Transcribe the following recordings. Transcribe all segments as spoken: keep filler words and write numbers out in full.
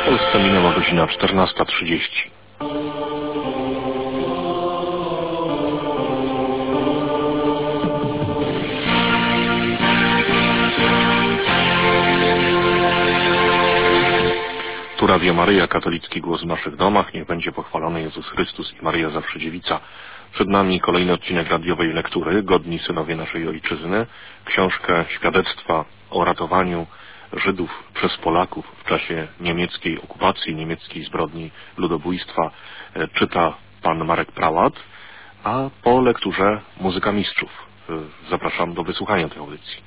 W Polsce minęła godzina czternasta trzydzieści. Tu Radio Maryja, katolicki głos w naszych domach. Niech będzie pochwalony Jezus Chrystus i Maryja zawsze dziewica. Przed nami kolejny odcinek radiowej lektury, Godni synowie naszej ojczyzny. Książkę Świadectwa o ratowaniu Żydów przez Polaków w czasie niemieckiej okupacji, niemieckiej zbrodni ludobójstwa czyta pan Marek Prałat, a po lekturze muzyka mistrzów. Zapraszam do wysłuchania tej audycji.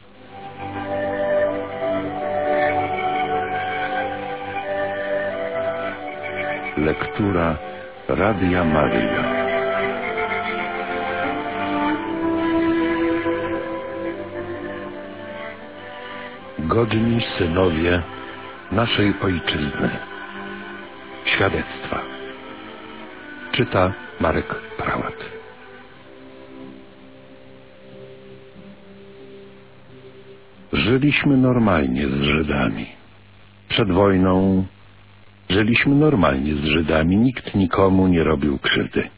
Lektura Radia Maryja. Godni synowie naszej ojczyzny. Świadectwa. Czyta Marek Prałat. Żyliśmy normalnie z Żydami. Przed wojną żyliśmy normalnie z Żydami. Nikt nikomu nie robił krzywdy.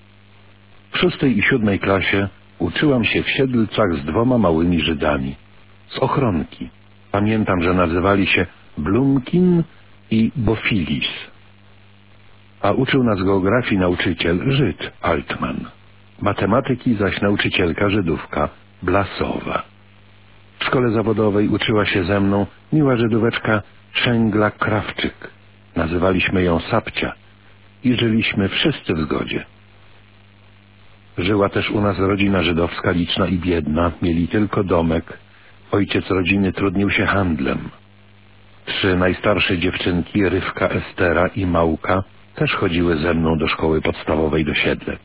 W szóstej i siódmej klasie uczyłam się w Siedlcach z dwoma małymi Żydami. Z Ochronki. Pamiętam, że nazywali się Blumkin i Bofilis. A uczył nas geografii nauczyciel Żyd Altman. Matematyki zaś nauczycielka Żydówka Blasowa. W szkole zawodowej uczyła się ze mną miła Żydóweczka Szęgla-Krawczyk. Nazywaliśmy ją Sapcia i żyliśmy wszyscy w zgodzie. Żyła też u nas rodzina żydowska liczna i biedna. Mieli tylko domek. Ojciec rodziny trudnił się handlem. Trzy najstarsze dziewczynki, Rywka, Estera i Małka, też chodziły ze mną do szkoły podstawowej do Siedlec.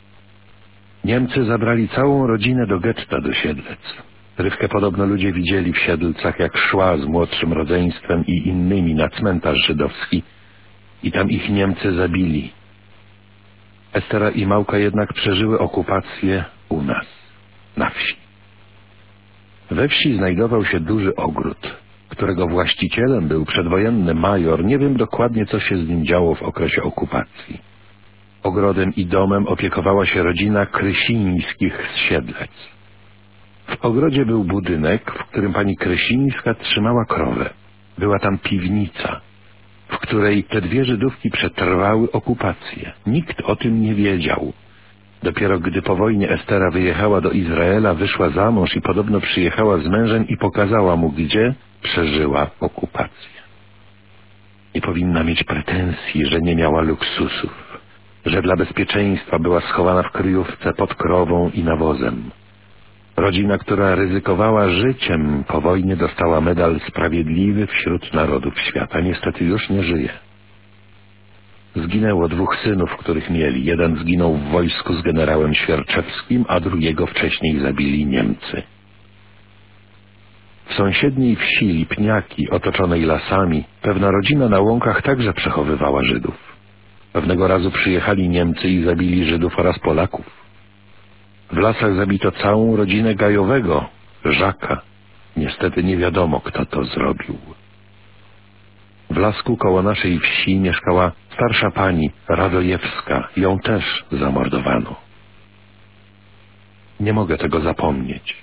Niemcy zabrali całą rodzinę do getta do Siedlec. Rywkę podobno ludzie widzieli w Siedlcach, jak szła z młodszym rodzeństwem i innymi na cmentarz żydowski i tam ich Niemcy zabili. Estera i Małka jednak przeżyły okupację u nas, na wsi. We wsi znajdował się duży ogród, którego właścicielem był przedwojenny major. Nie wiem dokładnie, co się z nim działo w okresie okupacji. Ogrodem i domem opiekowała się rodzina Krysińskich z Siedlec. W ogrodzie był budynek, w którym pani Krysińska trzymała krowę. Była tam piwnica, w której te dwie Żydówki przetrwały okupację. Nikt o tym nie wiedział. Dopiero gdy po wojnie Estera wyjechała do Izraela, wyszła za mąż i podobno przyjechała z mężem i pokazała mu, gdzie przeżyła okupację. Nie powinna mieć pretensji, że nie miała luksusów, że dla bezpieczeństwa była schowana w kryjówce pod krową i nawozem. Rodzina, która ryzykowała życiem po wojnie, dostała medal Sprawiedliwy wśród Narodów Świata. Niestety już nie żyje. Zginęło dwóch synów, których mieli. Jeden zginął w wojsku z generałem Świerczewskim, a drugiego wcześniej zabili Niemcy. W sąsiedniej wsi Lipniaki, otoczonej lasami, pewna rodzina na łąkach także przechowywała Żydów. Pewnego razu przyjechali Niemcy i zabili Żydów oraz Polaków. W lasach zabito całą rodzinę Gajowego, Żaka. Niestety nie wiadomo, kto to zrobił. W lasku koło naszej wsi mieszkała starsza pani Radojewska. Ją też zamordowano. Nie mogę tego zapomnieć.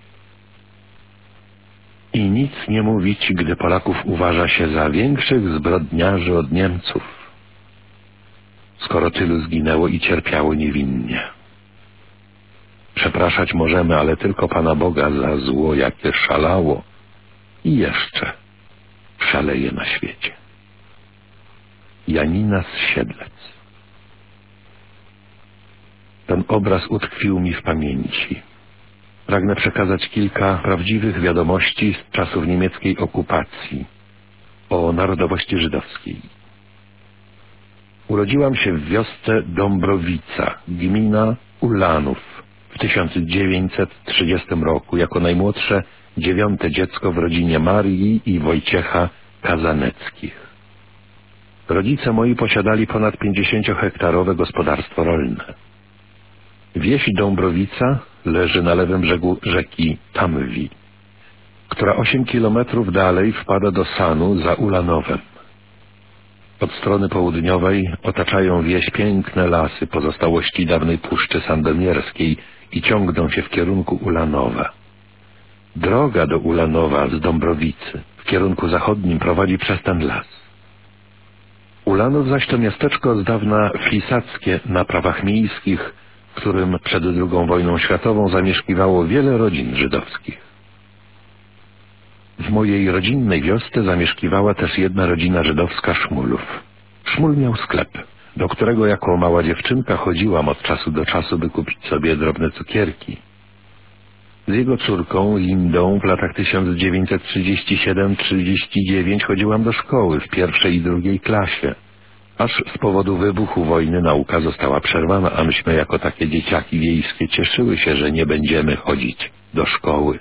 I nic nie mówić, gdy Polaków uważa się za większych zbrodniarzy od Niemców, skoro tylu zginęło i cierpiało niewinnie. Przepraszać możemy, ale tylko Pana Boga za zło, jakie szalało i jeszcze szaleje na świecie. Janina z Siedlec. Ten obraz utkwił mi w pamięci. Pragnę przekazać kilka prawdziwych wiadomości z czasów niemieckiej okupacji o narodowości żydowskiej. Urodziłam się w wiosce Dąbrowica, gmina Ulanów, w tysiąc dziewięćset trzydziestym roku, jako najmłodsze dziewiąte dziecko w rodzinie Marii i Wojciecha Kazaneckich. Rodzice moi posiadali ponad pięćdziesięciohektarowe gospodarstwo rolne. Wieś Dąbrowica leży na lewym brzegu rzeki Tamwi, która osiem kilometrów dalej wpada do Sanu za Ulanowem. Od strony południowej otaczają wieś piękne lasy, pozostałości dawnej Puszczy Sandomierskiej i ciągną się w kierunku Ulanowa. Droga do Ulanowa z Dąbrowicy w kierunku zachodnim prowadzi przez ten las. Ulanów zaś to miasteczko z dawna flisackie na prawach miejskich, w którym przed drugą wojną światową zamieszkiwało wiele rodzin żydowskich. W mojej rodzinnej wiosce zamieszkiwała też jedna rodzina żydowska Szmulów. Szmul miał sklep, do którego jako mała dziewczynka chodziłam od czasu do czasu, by kupić sobie drobne cukierki. Z jego córką Lindą w latach tysiąc dziewięćset trzydziesty siódmy trzydziesty dziewiąty chodziłam do szkoły w pierwszej i drugiej klasie. Aż z powodu wybuchu wojny nauka została przerwana, a myśmy jako takie dzieciaki wiejskie cieszyły się, że nie będziemy chodzić do szkoły.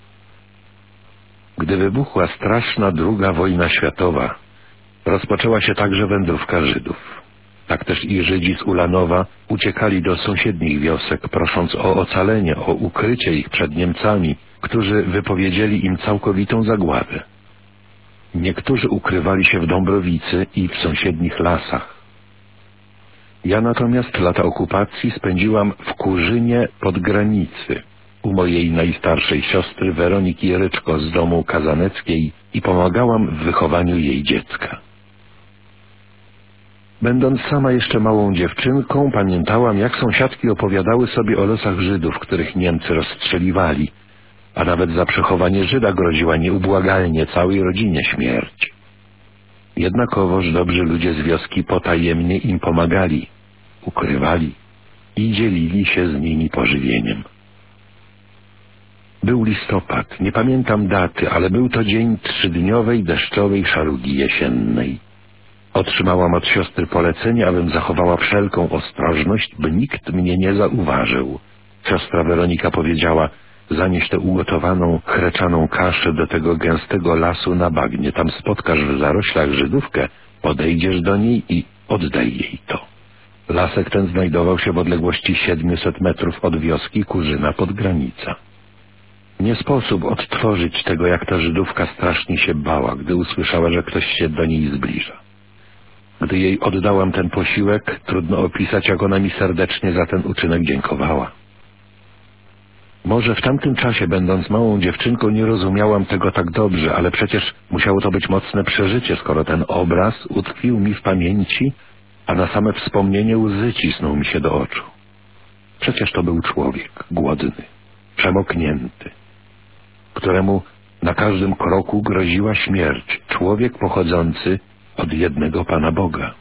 Gdy wybuchła straszna druga wojna światowa, rozpoczęła się także wędrówka Żydów. Tak też i Żydzi z Ulanowa uciekali do sąsiednich wiosek, prosząc o ocalenie, o ukrycie ich przed Niemcami, którzy wypowiedzieli im całkowitą zagładę. Niektórzy ukrywali się w Dąbrowicy i w sąsiednich lasach. Ja natomiast lata okupacji spędziłam w Kurzynie pod granicy, u mojej najstarszej siostry Weroniki Jeryczko z domu Kazaneckiej i pomagałam w wychowaniu jej dziecka. Będąc sama jeszcze małą dziewczynką, pamiętałam, jak sąsiadki opowiadały sobie o losach Żydów, których Niemcy rozstrzeliwali, a nawet za przechowanie Żyda groziła nieubłagalnie całej rodzinie śmierć. Jednakowoż dobrzy ludzie z wioski potajemnie im pomagali, ukrywali i dzielili się z nimi pożywieniem. Był listopad, nie pamiętam daty, ale był to dzień trzydniowej deszczowej szarugi jesiennej. Otrzymałam od siostry polecenie, abym zachowała wszelką ostrożność, by nikt mnie nie zauważył. Siostra Weronika powiedziała: zanieś tę ugotowaną, chreczaną kaszę do tego gęstego lasu na bagnie. Tam spotkasz w zaroślach Żydówkę, podejdziesz do niej i oddaj jej to. Lasek ten znajdował się w odległości siedmiuset metrów od wioski Kurzyna pod granica. Nie sposób odtworzyć tego, jak ta Żydówka strasznie się bała, gdy usłyszała, że ktoś się do niej zbliża. Gdy jej oddałam ten posiłek, trudno opisać, jak ona mi serdecznie za ten uczynek dziękowała. Może w tamtym czasie, będąc małą dziewczynką, nie rozumiałam tego tak dobrze, ale przecież musiało to być mocne przeżycie, skoro ten obraz utkwił mi w pamięci, a na same wspomnienie łzy cisnął mi się do oczu. Przecież to był człowiek głodny, przemoknięty, któremu na każdym kroku groziła śmierć, człowiek pochodzący od jednego Pana Boga.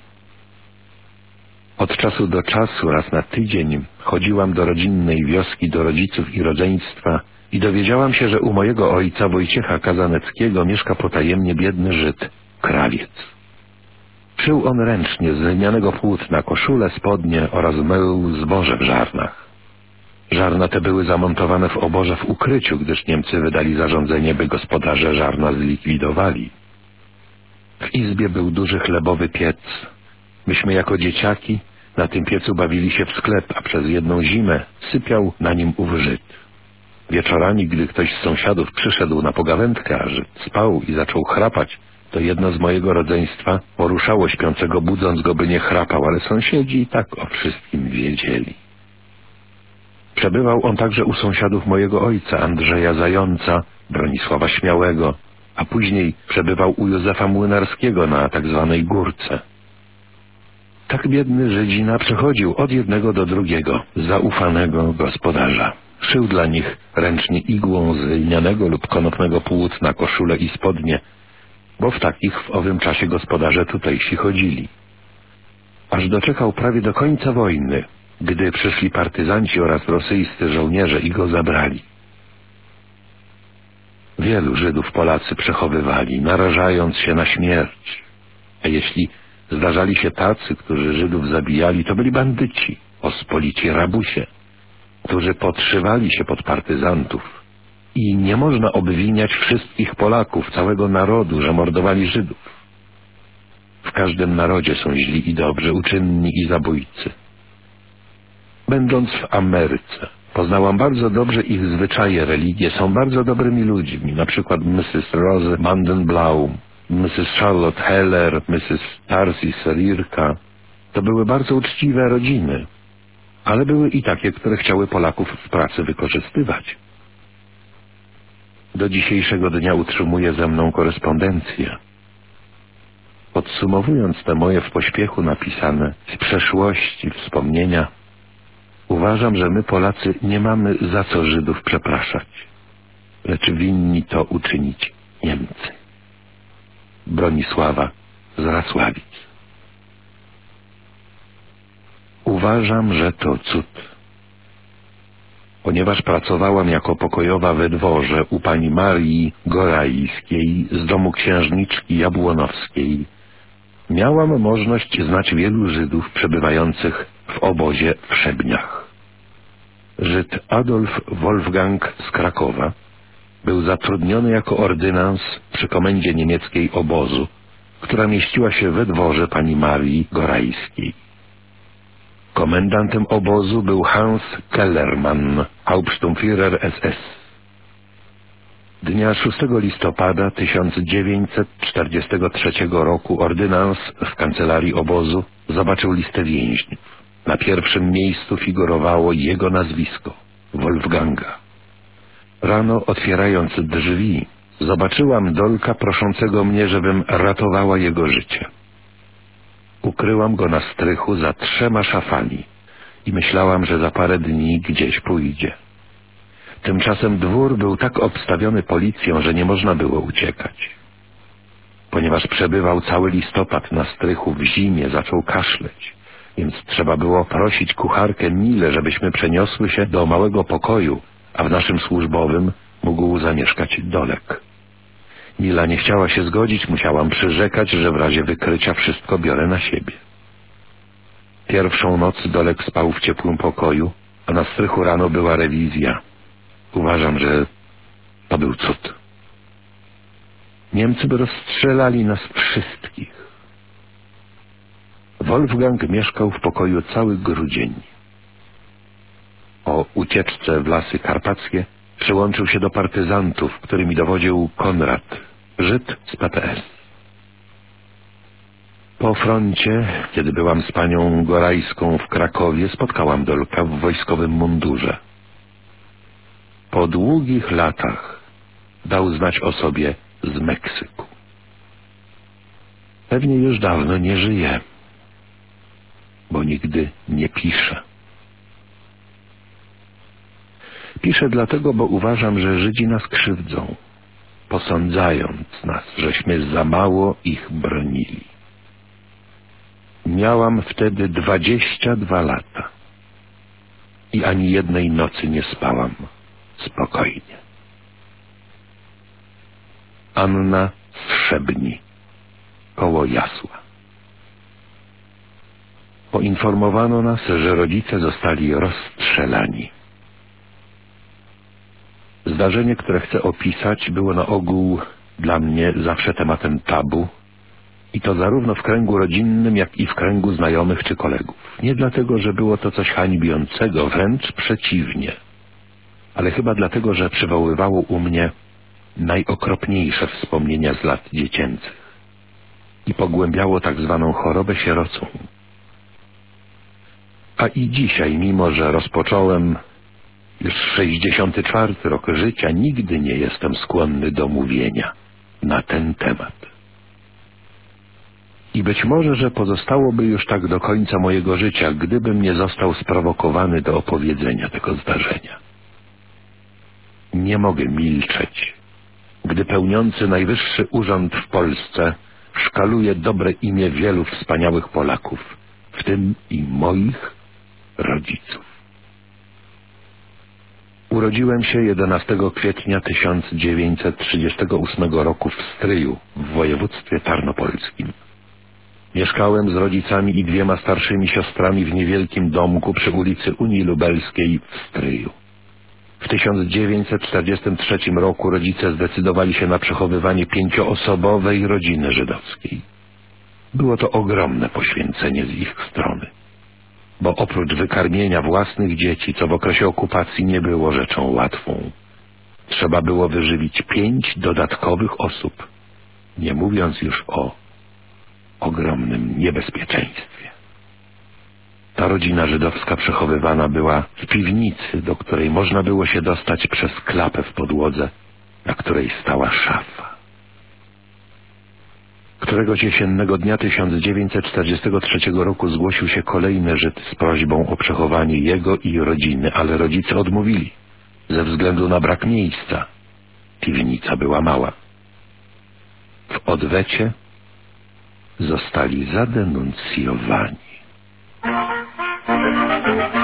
Od czasu do czasu, raz na tydzień, chodziłam do rodzinnej wioski, do rodziców i rodzeństwa i dowiedziałam się, że u mojego ojca Wojciecha Kazaneckiego mieszka potajemnie biedny Żyd, krawiec. Szył on ręcznie z lnianego płótna koszule, spodnie oraz mył zboże w żarnach. Żarna te były zamontowane w oborze w ukryciu, gdyż Niemcy wydali zarządzenie, by gospodarze żarna zlikwidowali. W izbie był duży chlebowy piec. Myśmy jako dzieciaki na tym piecu bawili się w sklep, a przez jedną zimę sypiał na nim ów Żyd. Wieczorami, gdy ktoś z sąsiadów przyszedł na pogawędkę, a Żyd spał i zaczął chrapać, to jedno z mojego rodzeństwa poruszało śpiącego, budząc go, by nie chrapał, ale sąsiedzi i tak o wszystkim wiedzieli. Przebywał on także u sąsiadów mojego ojca, Andrzeja Zająca, Bronisława Śmiałego, a później przebywał u Józefa Młynarskiego na tak zwanej Górce. Tak biedny Żydzina przechodził od jednego do drugiego, zaufanego gospodarza. Szył dla nich ręcznie igłą z lnianego lub konopnego płótna koszule i spodnie, bo w takich w owym czasie gospodarze tutejsi chodzili. Aż doczekał prawie do końca wojny, gdy przyszli partyzanci oraz rosyjscy żołnierze i go zabrali. Wielu Żydów Polacy przechowywali, narażając się na śmierć. A jeśli zdarzali się tacy, którzy Żydów zabijali, to byli bandyci, pospolici rabusie, którzy podszywali się pod partyzantów. I nie można obwiniać wszystkich Polaków, całego narodu, że mordowali Żydów. W każdym narodzie są źli i dobrzy, uczynni i zabójcy. Będąc w Ameryce, poznałam bardzo dobrze ich zwyczaje, religie, są bardzo dobrymi ludźmi, na przykład missus Rose Mandenblaum, missus Charlotte Heller, missus Tarsi Serirka, to były bardzo uczciwe rodziny, ale były i takie, które chciały Polaków w pracy wykorzystywać. Do dzisiejszego dnia utrzymuje ze mną korespondencję. Podsumowując te moje w pośpiechu napisane z przeszłości wspomnienia, uważam, że my Polacy nie mamy za co Żydów przepraszać, lecz winni to uczynić Niemcy. Bronisława z Rasławic. Uważam, że to cud. Ponieważ pracowałam jako pokojowa we dworze u pani Marii Gorajskiej z domu księżniczki Jabłonowskiej, miałam możliwość znać wielu Żydów przebywających w obozie w Szebniach. Żyd Adolf Wolfgang z Krakowa był zatrudniony jako ordynans przy komendzie niemieckiej obozu, która mieściła się we dworze pani Marii Gorajskiej. Komendantem obozu był Hans Kellermann, Hauptsturmführer S S. Dnia szóstego listopada tysiąc dziewięćset czterdziestego trzeciego roku ordynans w kancelarii obozu zobaczył listę więźniów. Na pierwszym miejscu figurowało jego nazwisko, Wolfganga. Rano, otwierając drzwi, zobaczyłam Dolka proszącego mnie, żebym ratowała jego życie. Ukryłam go na strychu za trzema szafami i myślałam, że za parę dni gdzieś pójdzie. Tymczasem dwór był tak obstawiony policją, że nie można było uciekać. Ponieważ przebywał cały listopad na strychu w zimie, zaczął kaszleć, więc trzeba było prosić kucharkę Milę, żebyśmy przeniosły się do małego pokoju, a w naszym służbowym mógł zamieszkać Dolek. Mila nie chciała się zgodzić, musiałam przyrzekać, że w razie wykrycia wszystko biorę na siebie. Pierwszą noc Dolek spał w ciepłym pokoju, a na strychu rano była rewizja. Uważam, że to był cud. Niemcy by rozstrzelali nas wszystkich. Wolfgang mieszkał w pokoju cały grudzień. Po ucieczce w lasy karpackie przyłączył się do partyzantów, którymi dowodził Konrad, Żyd z P P S. Po froncie, kiedy byłam z panią Gorajską w Krakowie, spotkałam Dolka w wojskowym mundurze. Po długich latach dał znać o sobie z Meksyku. Pewnie już dawno nie żyje, bo nigdy nie pisze. Piszę dlatego, bo uważam, że Żydzi nas krzywdzą, posądzając nas, żeśmy za mało ich bronili. Miałam wtedy dwadzieścia dwa lata i ani jednej nocy nie spałam spokojnie. Anna z Szebni, koło Jasła. Poinformowano nas, że rodzice zostali rozstrzelani. Zdarzenie, które chcę opisać, było na ogół dla mnie zawsze tematem tabu, i to zarówno w kręgu rodzinnym, jak i w kręgu znajomych czy kolegów. Nie dlatego, że było to coś hańbiącego, wręcz przeciwnie, ale chyba dlatego, że przywoływało u mnie najokropniejsze wspomnienia z lat dziecięcych i pogłębiało tak zwaną chorobę sierocą. A i dzisiaj, mimo że rozpocząłem już sześćdziesiąty czwarty rok życia, nigdy nie jestem skłonny do mówienia na ten temat. I być może, że pozostałoby już tak do końca mojego życia, gdybym nie został sprowokowany do opowiedzenia tego zdarzenia. Nie mogę milczeć, gdy pełniący najwyższy urząd w Polsce szkaluje dobre imię wielu wspaniałych Polaków, w tym i moich rodziców. Urodziłem się jedenastego kwietnia tysiąc dziewięćset trzydziestego ósmego roku w Stryju, w województwie tarnopolskim. Mieszkałem z rodzicami i dwiema starszymi siostrami w niewielkim domku przy ulicy Unii Lubelskiej w Stryju. W tysiąc dziewięćset czterdziestym trzecim roku rodzice zdecydowali się na przechowywanie pięcioosobowej rodziny żydowskiej. Było to ogromne poświęcenie z ich strony, bo oprócz wykarmienia własnych dzieci, co w okresie okupacji nie było rzeczą łatwą, trzeba było wyżywić pięć dodatkowych osób, nie mówiąc już o ogromnym niebezpieczeństwie. Ta rodzina żydowska przechowywana była w piwnicy, do której można było się dostać przez klapę w podłodze, na której stała szafa. Któregoś jesiennego dnia tysiąc dziewięćset czterdziestego trzeciego roku zgłosił się kolejny Żyd z prośbą o przechowanie jego i rodziny, ale rodzice odmówili ze względu na brak miejsca. Piwnica była mała. W odwecie zostali zadenuncjowani.